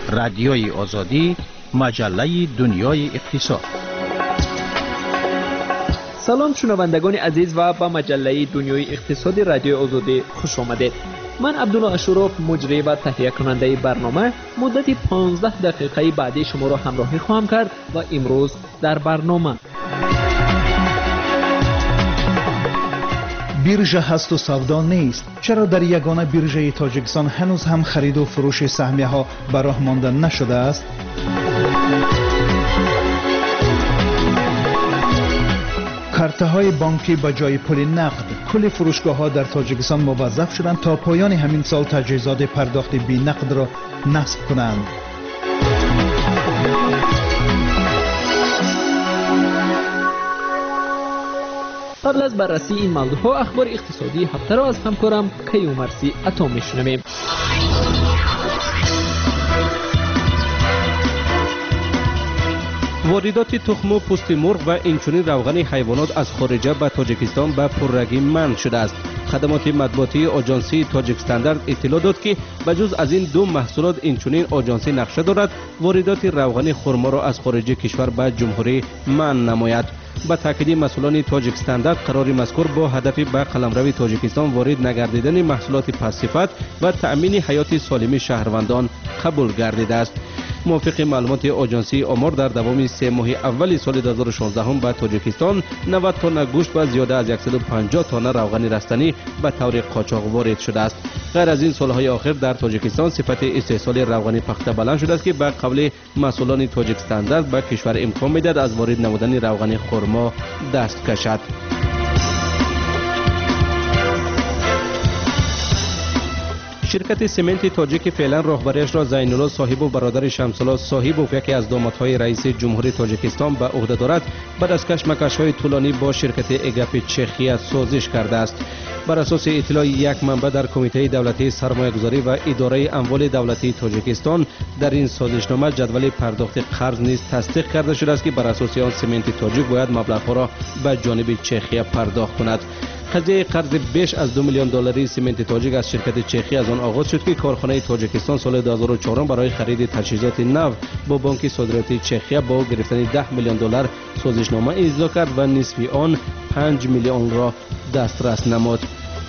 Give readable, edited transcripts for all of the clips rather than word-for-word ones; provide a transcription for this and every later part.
رادیوی آزادی، مجله دنیای اقتصاد. سلام شنوندگان عزیز و به مجله دنیای اقتصادی رادیو آزادی خوش آمدید. من عبدالله اشرف مجری و تهیه کننده برنامه مدت 15 دقیقه بعدی شما را همراهی خواهم کرد و امروز در برنامه بیرژه هست و سودا نیست. چرا در یگانه بیرژه تاجیکستان هنوز هم خرید و فروش سهمیه ها به راه مانده نشده است؟ کارت های بانکی به جای پول نقد. کل فروشگاه ها در تاجیکستان موظف شدند تا پایان همین سال تجهیزات پرداخت بی نقد را نصب کنند. قبل از بررسی این موضوعها اخبار اقتصادی هفته را از همکارم کیومرثی عطا میشنویم. واردات تخم و پوست مرغ و اینچنین روغن حیوانات از خارج به تاجیکستان به پررگی منع شده است. خدمات مطبوعاتی آژانسی تاجیک استاندارد اطلاع داد که بجز از این دو محصولات اینچنین آژانسی نقشه دارد واردات روغن خرما را از خارج کشور به جمهوری منع نماید. با تاکید مسئولان تاجیک استاندارد قرار مذکور با هدف به قلمرو تاجیکستان وارد نگردیدن محصولات پس‌صفت و تأمین حیات سالم شهروندان قبول گردیده است. موافق معلومات آژانسی آمار در دوام 3 ماه اول سال 2016 به تاجیکستان 90 تن گوشت و زیاده از 150 تن روغن رستنی به طور قاچاق وارد شده است. غیر از این سالهای آخر در تاجیکستان صفت استحصال روغن پخته بلند شده است که به قول مسئولان تاجیک استاندارد به کشور امکان میدهد از وارد نمودن روغن خرما دست کشد. شرکت سمنت تاجیک فعلا راهبریش را زین‌الله صاحب و برادر شمس‌الله صاحب و یکی از دامادهای رئیس جمهوری تاجیکستان به عهده دارد بعد از کشمکش‌های طولانی با شرکت اگپ چخیا سازش کرده است. بر اساس اطلاع یک منبع در کمیته دولتی سرمایه‌گذاری و اداره اموال دولتی تاجیکستان در این سازشنامه جدول پرداخت قرض نیز تصدیق کرده شده است که بر اساس آن سمنت تاجیک باید مبلغ‌ها را به جانب چخیا پرداخت کند. قضیه قرض بیش از 2 میلیون دلاری سمنت تاجیک از شرکت چخی از آن آغاز شد که کارخانه تاجیکستان سال 2004 برای خرید تجهیزات نو با بانک صادراتی چخیا با گرفتن 10 میلیون دلار سازشنامه امضا کرد و نصف آن 5 میلیون را دسترس نمود.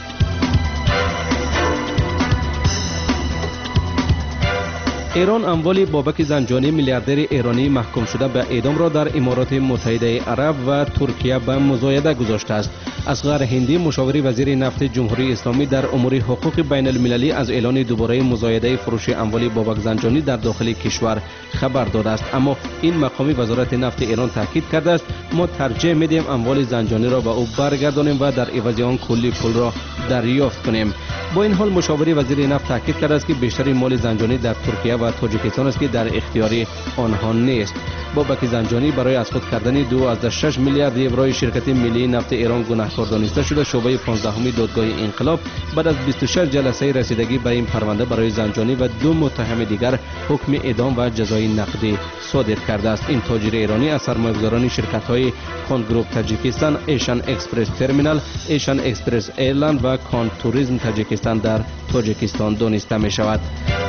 ایران اموال بابک زنجانی میلیاردر ایرانی محکوم شده به اعدام را در امارات متحده عرب و ترکیه به مزایده گذاشته است. اصغر هندی مشاور وزیر نفت جمهوری اسلامی در امور حقوق بین المللی از اعلان دوباره مزایده فروش اموال بابک زنجانی در داخل کشور خبر داده است، اما این مقامی وزارت نفت ایران تاکید کرده است ما ترجیح میدیم اموال زنجانی را به او برگردانیم و در عوض آن کلی پول را دریافت کنیم. با این حال مشاور وزیر نفت تاکید کرده است که بیشتر مال زنجانی در ترکیه و تاجیکستان است که در اختیار آنها نیست. بابک زنجانی برای از خود کردن 2.6 میلیارد یورو شرکت ملی نفت ایران گناهکار دانسته شده. شعبه 15 دادگاه انقلاب بعد از 26 جلسه رسیدگی به این پرونده برای زنجانی و 2 متهم دیگر حکم اعدام و جزای نقدی صادر کرده است. این تاجر ایرانی از سرمایه‌گذاران شرکت‌های کان گروپ تاجیکستان، ایشان اکسپرس ترمینال، ایشان اکسپرس ایرلند و کان توریسم تاجیکستان در تاجیکستان دانسته می شود.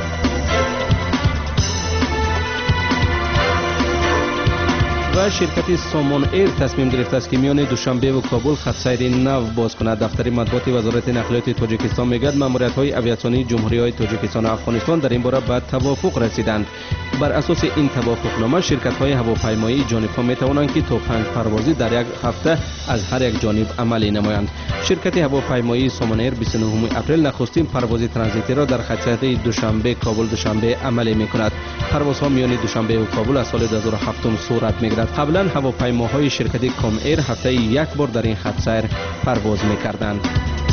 و شرکت سامان ایر تصمیم گرفته است که میان دوشنبه و کابل خط سیر نو باز کند. دفتر مطبوعات وزارت نقلیات تاجیکستان میگوید ماموریت‌های آویاسیونی جمهوری‌های تاجیکستان و افغانستان در این باره به توافق رسیدند. بر اساس این توافقنامه شرکت‌های هواپیمایی جانب‌ها می‌توانند که تا 5 پروازی در یک هفته از هر یک جانب عملی نمایند. شرکت هواپیمایی سامان ایر 29 اپریل نخستین پرواز ترانزیتی را در خط دوشنبه کابل دوشنبه عملی می‌کند. پروازها میان دوشنبه و کابل از سال 2007 صورت می‌گیرد. قبلا هواپیماهای شرکت کام ایر هفته یک بار در این خط سیر پرواز می‌کردند.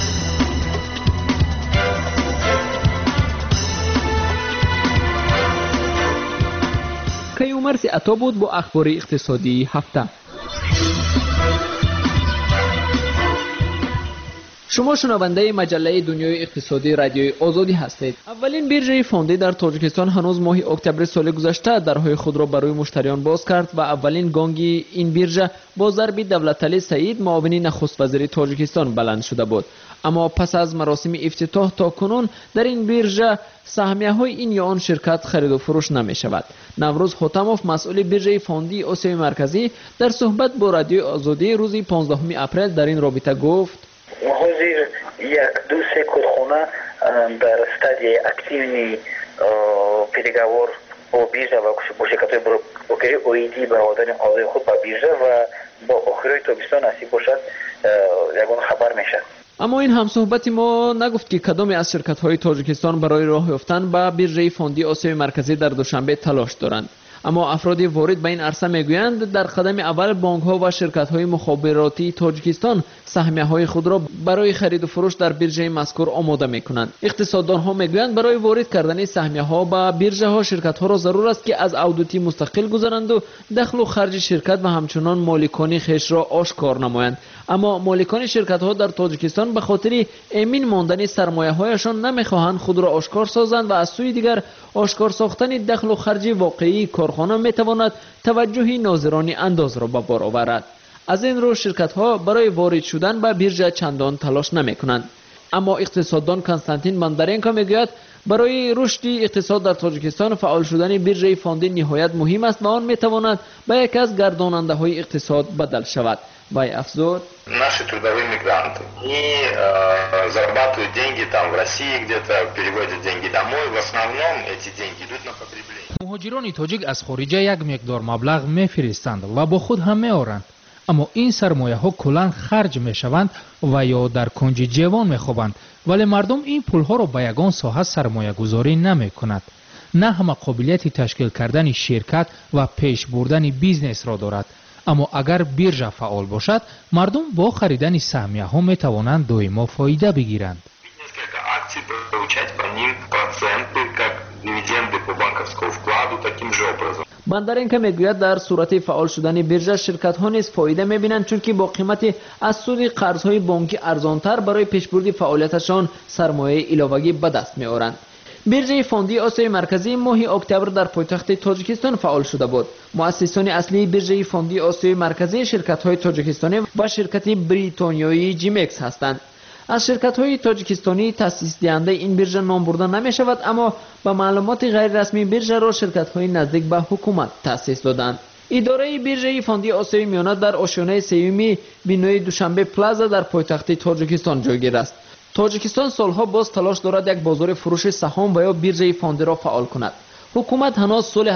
کیومرثی عطا بود با اخبار اقتصادی هفته. شما شنونده مجله دنیای اقتصادی رادیوی آزادی هستید. اولین بیرژه فوندی در تاجیکستان هنوز ماه اکتبر سال گذشته درهای خود را برای مشتریان باز کرد و اولین گانگی این بیرژه با ضرب دولتعلی سعید معاون نخست وزیر تاجیکستان بلند شده بود. اما پس از مراسم افتتاح تا کنون در این بیرژه سهمیه های این یا آن شرکت خرید و فروش نمی شود. نوروز حاتموف مسئول بیرژه فوندی آسیای مرکزی در صحبت با رادیوی آزادی روز 15 اپریل در این رابطه گفت: حاضر یک دو سه کارخانه در стадии активní переговор با بیرژه و با شرکت‌های بروکری اویدی برآوردن اوضاع خود با بیرژه و با آخرای تابستان نصیب باشد یگان خبر میشه. اما این همصحبت ما نگفت که کدام از شرکت‌های تاجیکستان برای راه یافتن به بیرژه فوندی آسیای مرکزی در دوشنبه تلاش دارند. اما افراد وارد به این عرصه میگویند در قدم اول بانک‌ها و شرکت‌های مخابراتی تاجیکستان سهمیه‌های خود را برای خرید و فروش در بیرژه مذکور آماده می‌کنند. اقتصاددان‌ها میگویند برای وارد کردن سهمیه‌ها به بیرژه‌ها شرکت‌ها را ضرور است که از اودیتی مستقل گذرند و دخل و خرج شرکت و همچنان مالکانی خویش را آشکار نمایند. اما مالکان شرکت‌ها در تاجیکستان به خاطر امین ماندن سرمایه‌هایشان نمی‌خواهند خود را آشکار سازند و از سوی دیگر آشکار ساختن دخل و خرج واقعی کارخانه می‌تواند توجه ناظران انداز را به بار آورد. از این رو شرکت‌ها برای وارد شدن به بیرژه چندان تلاش نمی‌کنند. اما اقتصاددان کنستانتین بندرینکا میگوید برای رشد اقتصاد در تاجیکستان فعال شدن بیرژه فوندی نهایت مهم است و آن می‌تواند به یکی از گرداننده‌های اقتصاد بدل شود. وای افزود: Наши трудовые мигранты и зарабатывают деньги там в России, где-то переводят деньги домой. В основном эти деньги идут на потребление. مهاجران تاجیک از خارج یک مقدار مبلغ میفرستند و با خود هم میآورند، اما این سرمایه ها کلان خرج میشوند و یا در کنج جوان میخوابند، ولی مردم این پول ها را به یگان ساحه سرمایه گذاری نمی کند. نه همه قابلیت تشکیل کردن شرکت و پیش بردن بیزنس را دارد. اما اگر بیرژه فعال باشد، مردم با خریدن سهمیه ها می توانند دائما فایده بگیرند. بندرینکا میگوید در صورت فعال شدن بیرژه شرکت ها نیز فایده میبینند، چون که با قیمت از سود قرض های بانکی ارزانتر برای پیشبرد فعالیتشان سرمایه علاوه‌ای به دست میآورند. بیرژه فوندی آسیای مرکزی ماه اکتبر در پایتخت تاجیکستان فعال شده بود. مؤسسان اصلی بیرژه فوندی آسیای مرکزی شرکت‌های تاجیکستانی و شرکت بریتانیایی جیمکس هستند. از شرکت‌های تاجیکستانی تأسیس دهنده این بیرژه نام برده نمی‌شود، اما به معلومات غیر رسمی بیرژه را شرکت‌های نزدیک به حکومت تأسیس دادند. اداره بیرژه فوندی آسیای میانه در آشیانه سوم بینای دوشنبه پلازا در پایتخت تاجیکستان جایگیر است. تاجیکستان سالها باز تلاش دارد یک بازار فروش سهام و یا بیرژه فوندی را فعال کند. حکومت هنوز سال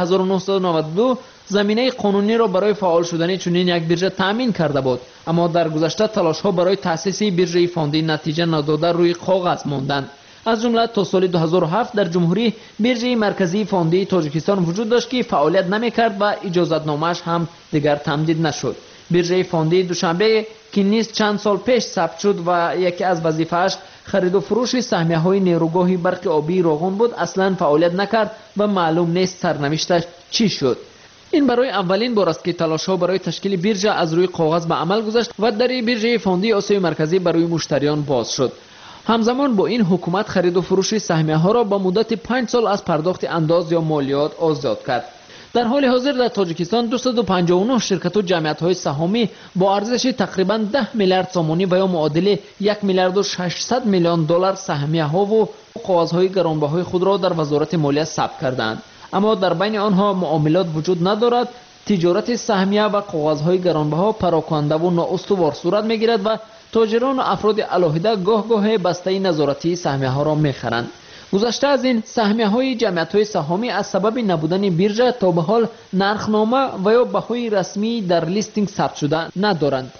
1992 زمینه قانونی را برای فعال شدن چنین یک بیرژه تامین کرده بود، اما در گذشته تلاش‌ها برای تأسیس بیرژه فوندی نتیجه نداده روی کاغذ ماندند. از جمله تا سال 2007 در جمهوری بیرژه مرکزی فوندی تاجیکستان وجود داشت که فعالیت نمی‌کرد و اجازتنامه‌اش هم دیگر تمدید نشد. بیرژه فوندی دوشنبه که نیز چند سال پیش ثبت شد و یکی از وظیفه‌اش خرید و فروش سهمیه‌های نیروگاه برق آبی راغون بود، اصلاً فعالیت نکرد و معلوم نیست سرنوشتش چی شد. این برای اولین بار است که تلاش‌ها برای تشکیل بیرژه از روی کاغذ به عمل گذشت و در بیرژه فوندی آسیای مرکزی برای مشتریان باز شد. همزمان با این حکومت خرید و فروش سهمیه‌ها را با مدت 5 سال از پرداخت انداز یا مالیات آزاد کرد. در حال حاضر در تاجیکستان 259 شرکت و جمعیت‌های سهامی با ارزش تقریباً 10 میلیارد سومانی و یا معادل 1 میلیارد و 600 میلیون دلار سهمیه‌ها و کاغذهای گرانبهای خود را در وزارت مالیه ثبت کردند. اما در بین آنها معاملات وجود ندارد. تجارت سهمیه و کاغذهای گرانبها پراکنده و نااستوار صورت می‌گیرد و تاجران و افراد علاهده گاه بسته نظارتی سهمیه‌ها را می‌خرند. گذشته از این سهمیه‌های جمعیت‌های سهامی از سبب نبودن بیرژه تا به حال نرخنامه و یا بهای رسمی در لیستینگ ثبت شده ندارند.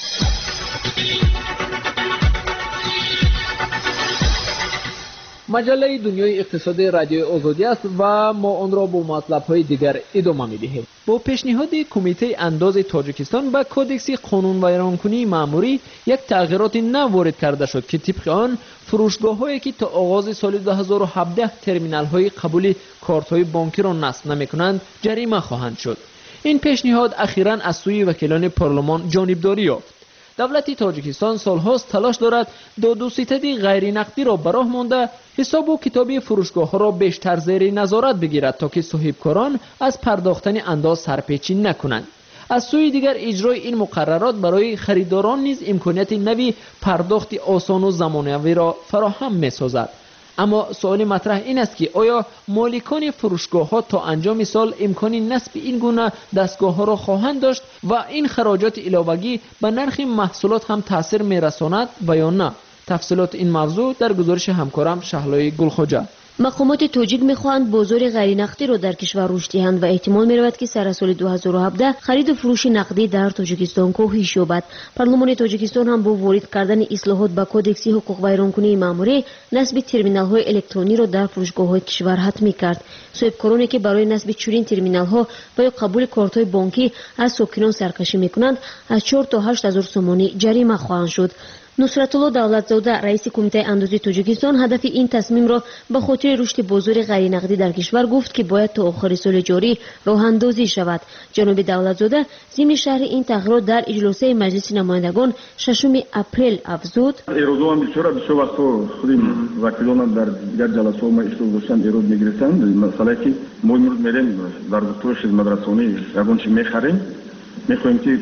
مجله دنیای اقتصادی رادیو آزادی است و ما آن را با مطلب‌های دیگر ادامه می‌دهیم. با پیشنهاد کمیته انداز تاجیکستان به کودکس قانون ویرانکنی مأموری یک تغییرات نو وارد کرده شد که طبق آن فروشگاه‌هایی که تا آغاز سال 2017 ترمینال‌های قبول کارت‌های بانکی را نصب نمی‌کنند جریمه خواهند شد. این پیشنهاد اخیراً از سوی وکیلان پارلمان جانبداری یافت. دولت تاجیکستان سالهاست تلاش دارد داد و ستد غیر نقدی را به راه مانده حساب و کتابی فروشگاه‌ها را بیشتر زیر نظارت بگیرد تا که صاحبکاران از پرداختن انداز سرپیچی نکنند. از سوی دیگر اجرای این مقررات برای خریداران نیز امکانیت نوی پرداخت آسان و زمانه‌ای را فراهم می‌سازد. اما سوال مطرح این است که آیا مالکان فروشگاه‌ها تا انجام سال امکان نصب این گونه دستگاه‌ها را خواهند داشت و این خراجات علاوه‌ای به نرخ محصولات هم تاثیر می‌رساند و یا نه؟ تفصیلات این موضوع در گزارش همکارم شهلای گلخواجه. مقامات تاجیک می‌خواهند بازار غیر نقدی را در کشور رشد دهند و احتمال می‌رود که سر سال 2017 خرید و فروش نقدی در تاجیکستان کاهش یابد. پارلمان تاجیکستان هم با وارد کردن اصلاحات به کودکس حقوق ویرانکنی ماموری نصب ترمینال‌های الکترونی را در فروشگاه‌های کشور حتمی کرد. صاحبکارانی که برای نصب چنین ترمینال‌ها و یا قبول کارت‌های بانکی از ساکنان سرکشی می‌کنند از 4 تا 8 هزار سومانی جریمه خواهند شد. نصرتالله دولتزاده رئیس کمیته اندازی تاجیکستان هدف این تصمیم را به خاطر رشد بازار غیر نقدی در کشور گفت که باید تا آخر سال جاری راه اندازی شود. جناب دولتزاده ضمن شرح این تغییرات در اجلاس مجلس نمایندگان 6 اپریل افزود: امروز هم بسیار وقتا خودیم وکیلان در دیگر جلسات ما اشتراک داشتن ایراد میگیرند. مثلا که ما امروز میریم در دکتر خدمت رسانی یگان چی میخریم میخوایم که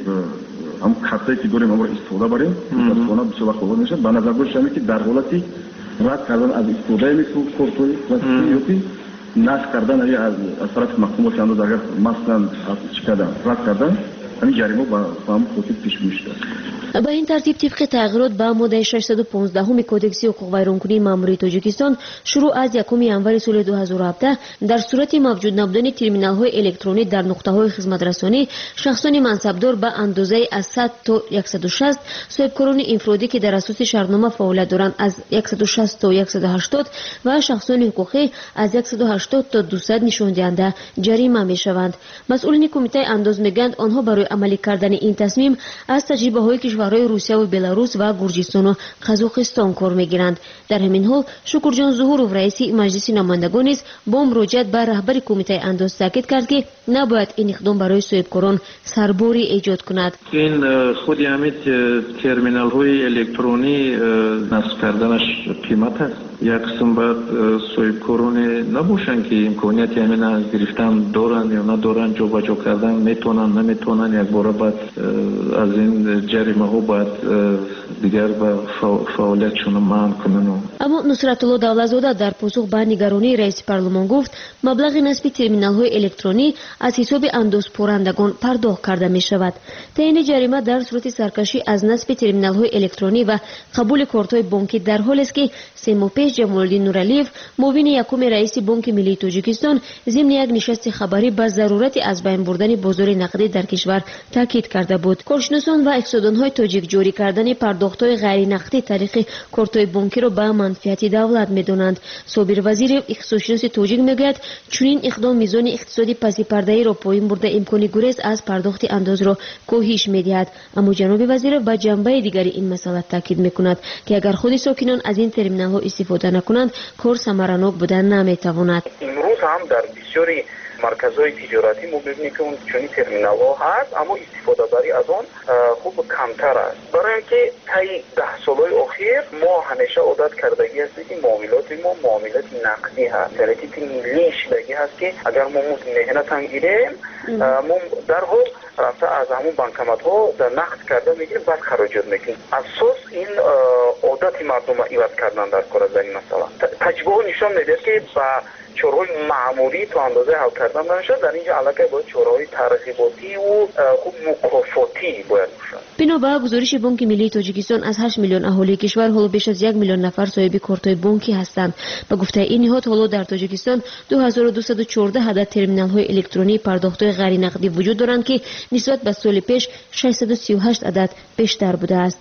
هم کارتایی که داریم ما استفاده بریم متاسفانه بسیار وقت آورده میشه. به نظر برسه که در حالتی رد کردن از استفاده میتونه کارتای رسمی نصب کردن از طرف محکومات انداز اگر مثلا چیکار رد کردن همین جریمه با هم خودی پیش میشه. به این ترتیب طبق تغییرات به ماده 615 کودکس حقوق ویرانکنی ماموری تاجیکستان شروع از 1 ینور سال 2017 در صورت موجود نبودن ترمینال‌های الکترونی در نقطه‌های خدمت رسانی شخصان منصبدار به اندازه از 100 تا 160 صاحبکاران انفرادی که در اساس شرطنامه فعالیت دارند از 160 تا 180 و شخصان حقوقی از 180 تا 200 نشان دهنده جریمه می‌شوند. مسئولین کمیته انداز میگویند آنها برای عملی کردن این تصمیم از تجربه‌های کشورهای روسیه و بلاروس و گرجستان و قزاقستان کار میگیرند. در همین حال شکرجان ظهورov رئیس مجلس نمایندگان نیز با مراجعت به رهبر کمیته انداز تاکید کرد که نباید این اقدام برای صاحبکاران سرباری ایجاد کند. این خودی همین ترمینال های الکترونی نصب کردنش قیمت است. یک قسم باید صاحبکاران نباشند که امکانیت همین از گرفتن دارن یا ندارن جابجا کردن میتونن نمیتونن یک بار بعد از این جریمه ها باید دیگر به فعالیتشون منع کنن. اما نصرتالله دولتزاده در پاسخ به نگرانی رئیس پارلمان گفت مبلغ نصب ترمینال های الکترونی از حساب اندازپرندگان پرداخت کرده می شود. تعیین جریمه در صورت سرکشی از نصب ترمینال های الکترونی و قبول کارت های بانکی در حالی است که 3 ماه پیش جمالالدین نورعلیев معاون یکم رئیس بانک ملی تاجیکستان ضمن یک نشست خبری به ضرورت از بین بردن بازار نقدی در کشور تاکید کرده بود. کارشناسان و اقتصاددانهای تاجیک جاری کردن پرداخت‌های غیر نقدی طریق کارت‌های بانکی را به منفعت دولت می‌دانند. صابر وزیر اقتصادشناس تاجیک میگوید چنین اقدام میزان اقتصادی پسی پرده‌ای را پایین برده امکان گریز از پرداخت انداز را کاهش می‌دهد. اما جناب وزیر به جنبه دیگری این مسئله تاکید می‌کند که اگر خود ساکنان از این ترمینال‌ها استفاده نکنند کار ثمرانک بودن نمی‌تواند. امروز هم در بسیاری مرکزهای تجارتی ما ببینیم که اون چنین ترمینال ها هست اما استفاده بری از آن خوب کمتر است. برای اینکه طی 10 سالهای اخیر ما همیشه عادت کردگی هست که معاملات ما معاملات نقدی هست. در حالتی ملی شدگی هست که اگر ما مهنت انگیریم ما در حال رفته از همون بانکمات ها در نقد کرده میگیریم بعد خراجات میکنیم. اساس این عادت مردم ایواز کردن در کار از این مسئله. تجربه نشان میده که با چورهای معمولی تو اندازه حل کردن نمیشه. در اینجا علاقه باید چورهای ترغیباتی و خوب مکافاتی باید باشن. بنابر گزارش بانک ملی تاجیکستان از 8 میلیون اهالی کشور حالا بیش از 1 میلیون نفر صاحب کارت‌های بانکی هستند. به گفته این نهاد حالا در تاجیکستان 2214 عدد ترمینال‌های الکترونی پرداخت‌های غیر نقدی وجود دارند که نسبت به سال پیش 638 عدد بیشتر بوده است.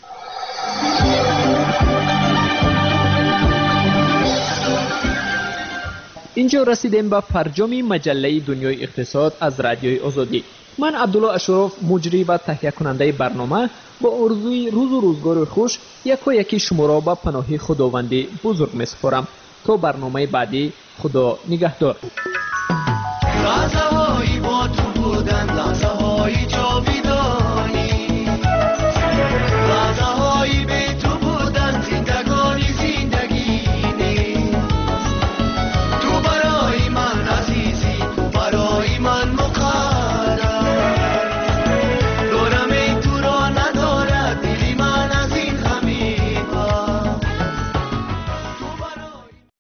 اینجا رسیدیم به فرجام مجله دنیای اقتصاد از رادیوی آزادی. من عبدالله اشرف مجری و تهیه کننده برنامه با آرزوی روز و روزگار خوش یکی شما را به پناه خداوند بزرگ می‌سپارم. تا برنامه بعدی خدا نگهدار.